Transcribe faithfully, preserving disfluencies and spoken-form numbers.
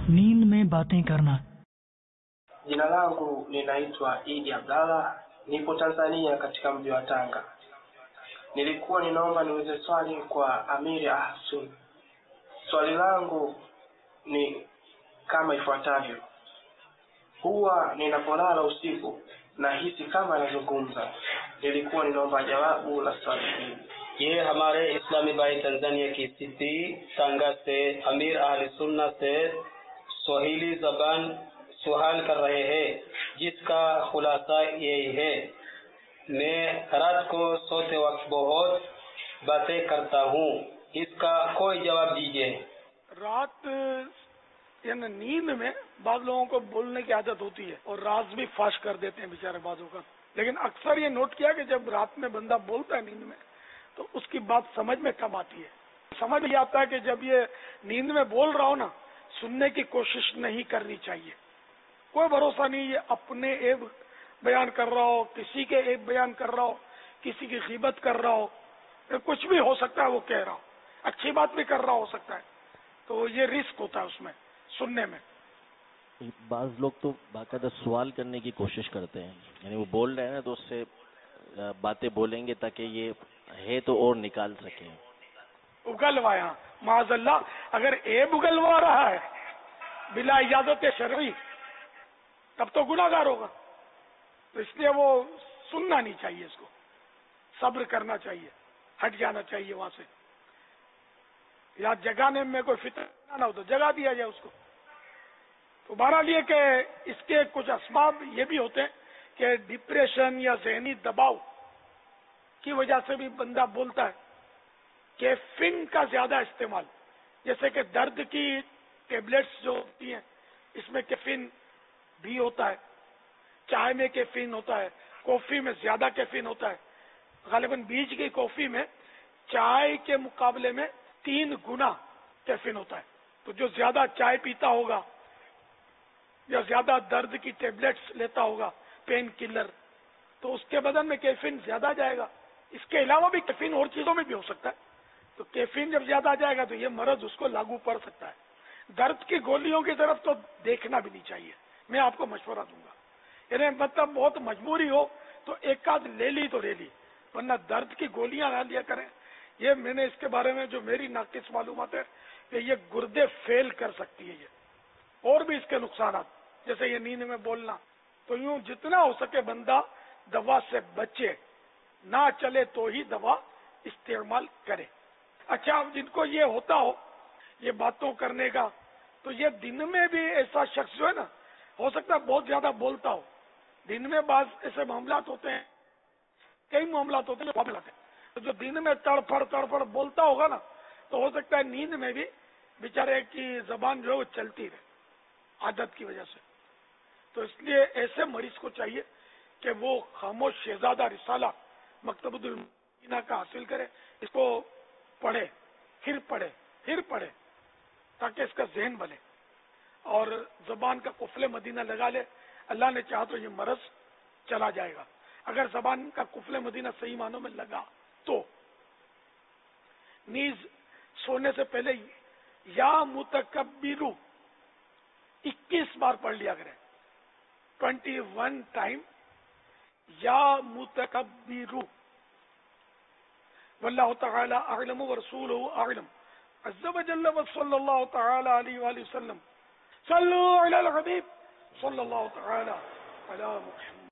نیند میں باتیں کرنا. Jina langu ninaitwa Idi Abdalla, nipo Tanzania katika mji wa Tanga. Nilikuwa ninaomba niulize swali kwa Amiri Ahsun. Swali langu ni kama ifuatavyo. Huwa ninapolala usiku nahisi kama nazungumza. Nilikuwa ninaomba jawabu la swali hili. یہ ہمارے اسلامی بھائی Tanzania کی city تانگا سے امیر اہل سنت سے سواحیلی زبان سوال کر رہے ہیں، جس کا خلاصہ یہی ہے: میں رات کو سوتے وقت بہت باتیں کرتا ہوں، اس کا کوئی جواب دیجیے. رات یعنی نیند میں بعض لوگوں کو بولنے کی عادت ہوتی ہے اور راز بھی فاش کر دیتے ہیں بیچارے بعضوں کا، لیکن اکثر یہ نوٹ کیا کہ جب رات میں بندہ بولتا ہے نیند میں تو اس کی بات سمجھ میں کم آتی ہے. سمجھ یہ آتا ہے کہ جب یہ نیند میں بول رہا ہو نا، سننے کی کوشش نہیں کرنی چاہیے. کوئی بھروسہ نہیں یہ اپنے عیب بیان کر رہا ہو، کسی کے عیب بیان کر رہا ہو، کسی کی غیبت کر رہا ہو، کچھ بھی ہو سکتا ہے وہ کہہ رہا ہو، اچھی بات بھی کر رہا ہو سکتا ہے. تو یہ رسک ہوتا ہے اس میں سننے میں. بعض لوگ تو باقاعدہ سوال کرنے کی کوشش کرتے ہیں، یعنی وہ بول رہے ہیں نا تو اس سے باتیں بولیں گے تاکہ یہ ہے تو اور نکال سکیں. اگلوایا معاذ اللہ، اگر عیب اگلوا رہا ہے بلا اجازت شرعی تب تو گناہ گار ہوگا. تو اس لیے وہ سننا نہیں چاہیے، اس کو صبر کرنا چاہیے، ہٹ جانا چاہیے وہاں سے. یا جگانے میں کوئی فطر نہ ہو تو جگا دیا جائے اس کو. تو بہرحال یہ کہ اس کے کچھ اسباب یہ بھی ہوتے ہیں کہ ڈپریشن یا ذہنی دباؤ کی وجہ سے بھی بندہ بولتا ہے. کیفین کا زیادہ استعمال، جیسے کہ درد کی ٹیبلٹس جو ہوتی ہیں اس میں کیفین بھی ہوتا ہے، چائے میں کیفین ہوتا ہے، کافی میں زیادہ کیفین ہوتا ہے. غالباً بیج کی کافی میں چائے کے مقابلے میں تین گنا کیفین ہوتا ہے. تو جو زیادہ چائے پیتا ہوگا یا زیادہ درد کی ٹیبلٹس لیتا ہوگا، پین کلر، تو اس کے بدن میں کیفین زیادہ جائے گا. اس کے علاوہ بھی کیفین اور چیزوں میں بھی ہو سکتا ہے. تو کیفین جب زیادہ جائے گا تو یہ مرض اس کو لاگو پڑ سکتا ہے. درد کی گولیوں کی طرف تو دیکھنا بھی نہیں چاہیے، میں آپ کو مشورہ دوں گا. یعنی مطلب بہت مجبوری ہو تو ایک آدھ لے لی تو لے لی، ورنہ درد کی گولیاں نہ لیا کریں. یہ میں نے اس کے بارے میں جو میری ناقص معلومات ہے کہ یہ گردے فیل کر سکتی ہے یہ، اور بھی اس کے نقصانات جیسے یہ نیند میں بولنا. تو یوں جتنا ہو سکے بندہ دوا سے بچے، نہ چلے تو ہی دوا استعمال کرے. اچھا، جن کو یہ ہوتا ہو یہ باتوں کرنے کا، تو یہ دن میں بھی ایسا شخص جو ہے نا، ہو سکتا ہے بہت زیادہ بولتا ہو. دن میں بعض ایسے معاملات ہوتے ہیں، کئی معاملات ہوتے ہیں معاملات ہیں تو جو دن میں تڑپڑ تڑپڑ بولتا ہوگا نا، تو ہو سکتا ہے نیند میں بھی بیچارے کی زبان جو ہے وہ چلتی رہے عادت کی وجہ سے. تو اس لیے ایسے مریض کو چاہیے کہ وہ خاموش شہزادہ رسالہ مکتبۃ المدینہ کا حاصل کرے، اس کو پڑھے، پھر پڑھے پھر پڑھے تاکہ اس کا ذہن بنے اور زبان کا قفل مدینہ لگا لے. اللہ نے چاہا تو یہ مرض چلا جائے گا اگر زبان کا قفل مدینہ صحیح معنوں میں لگا تو. نیز سونے سے پہلے یا متکبرو اکیس بار پڑھ لیا کریں، ٹوینٹی ون ٹائم یا متکبرو. واللہ تعالی اعلم ورسولہ اعلم عز وجل وصلی اللہ تعالی علیہ وآلہ وسلم. صلوا علی الحبیب صلی اللہ تعالی علی محمد.